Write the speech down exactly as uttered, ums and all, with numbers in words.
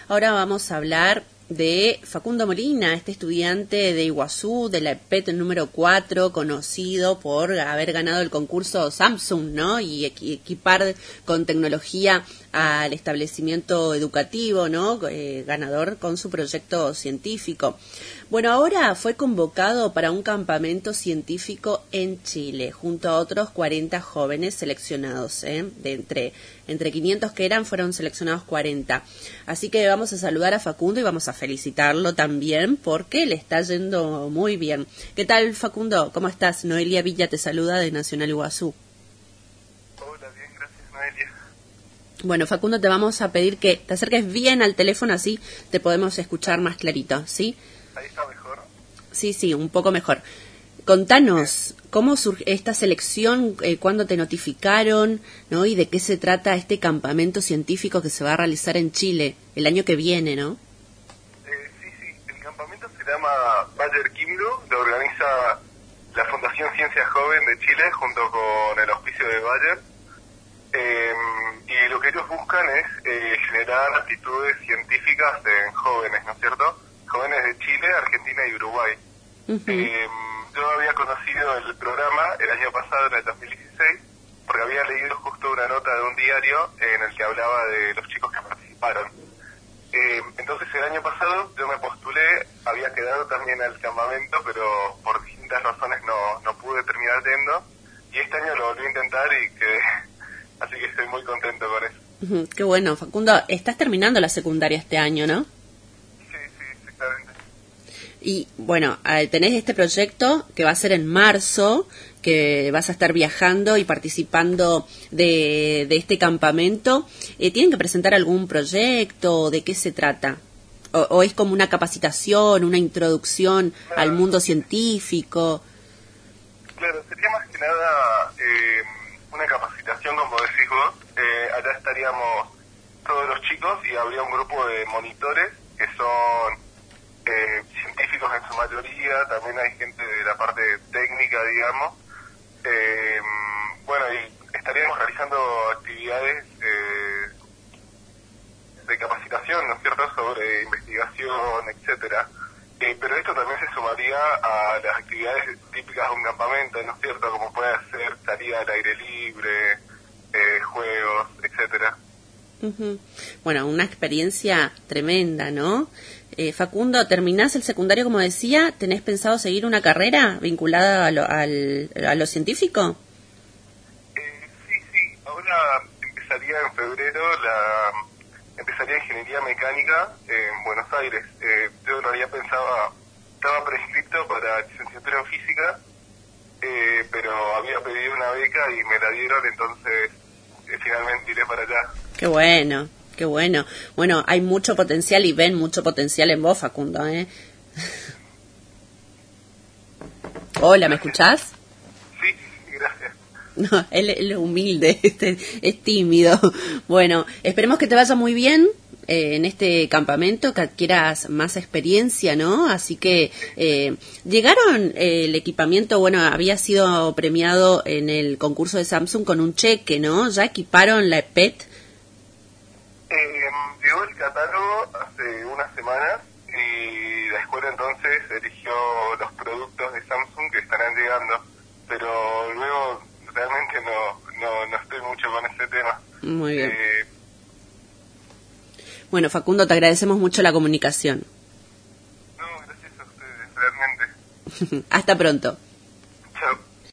Ahora vamos a hablar de Facundo Molina, este estudiante de Iguazú, de la E P E T número cuatro, conocido por haber ganado el concurso Samsung, ¿no? Y equipar con tecnología al establecimiento educativo, ¿no? Eh, ganador con su proyecto científico. Bueno, ahora fue convocado para un campamento científico en Chile, junto a otros cuarenta jóvenes seleccionados, ¿eh? De entre, entre quinientos que eran, fueron seleccionados cuarenta. Así que vamos a saludar a Facundo y vamos a felicitarlo también porque le está yendo muy bien. ¿Qué tal, Facundo? ¿Cómo estás? Noelia Villa te saluda de Nacional Iguazú. Hola, bien, gracias, Noelia. Bueno, Facundo, te vamos a pedir que te acerques bien al teléfono, así te podemos escuchar más clarito, ¿sí? Ahí está mejor. Sí, sí, un poco mejor. Contanos, ¿cómo surge esta selección? Eh, ¿Cuándo te notificaron? ¿No? ¿Y de qué se trata este campamento científico que se va a realizar en Chile el año que viene, no? Eh, sí, sí, el campamento se llama Bayer Kimdo, lo organiza la Fundación Ciencia Joven de Chile junto con el auspicio de Bayer. Eh, y lo que ellos buscan es eh, generar actitudes científicas en jóvenes, ¿no es cierto? Jóvenes de Chile, Argentina y Uruguay. Uh-huh. eh, yo había conocido el programa el año pasado, en el dos mil dieciséis, porque había leído justo una nota de un diario en el que hablaba de los chicos que participaron. Eh, entonces el año pasado yo me postulé, había quedado también al campamento, pero por distintas razones no, no pude terminar yendo, y este año lo volví a intentar y quedé, así que estoy muy contento con eso. Uh-huh. Qué bueno, Facundo, estás terminando la secundaria este año, ¿no? Y bueno, tenés este proyecto que va a ser en marzo, que vas a estar viajando y participando de, de este campamento. Eh, ¿Tienen que presentar algún proyecto? ¿De qué se trata? ¿O, o es como una capacitación, una introducción claro. al mundo científico? Claro, sería más que nada eh, una capacitación, como decís vos. Eh, allá estaríamos todos los chicos y habría un grupo de monitores que son... Eh, científicos en su mayoría, también hay gente de la parte técnica, digamos. Eh, bueno, y estaríamos realizando actividades eh, de capacitación, ¿no es cierto?, sobre investigación, etcétera. Eh, pero esto también se sumaría a las actividades típicas de un campamento, ¿no es cierto?, como puede ser salida al aire libre, eh, juegos, etcétera. Uh-huh. Bueno, una experiencia tremenda, ¿no? Eh, Facundo, ¿terminás el secundario, como decía? ¿Tenés pensado seguir una carrera vinculada a lo, al, a lo científico? Eh, sí, sí. Ahora empezaría en febrero, la empezaría ingeniería mecánica en Buenos Aires. Eh, yo en realidad pensaba, estaba prescripto para licenciatura en física, eh, pero había pedido una beca y me la dieron, entonces eh, finalmente iré para allá. Qué bueno. Qué bueno. Bueno, hay mucho potencial y ven mucho potencial en vos, Facundo, ¿eh? Hola, ¿me escuchás? Sí, gracias. No, él, él es humilde, este, es tímido. Bueno, esperemos que te vaya muy bien eh, en este campamento, que adquieras más experiencia, ¿no? Así que eh, llegaron eh, el equipamiento, bueno, había sido premiado en el concurso de Samsung con un cheque, ¿no? Ya equiparon la E P E T. Eh, llegó el catálogo hace unas semanas y la escuela entonces eligió los productos de Samsung que estarán llegando, pero luego realmente no no, no estoy mucho con ese tema. Muy bien. Eh, bueno, Facundo, te agradecemos mucho la comunicación. No, gracias a ustedes, realmente. Hasta pronto.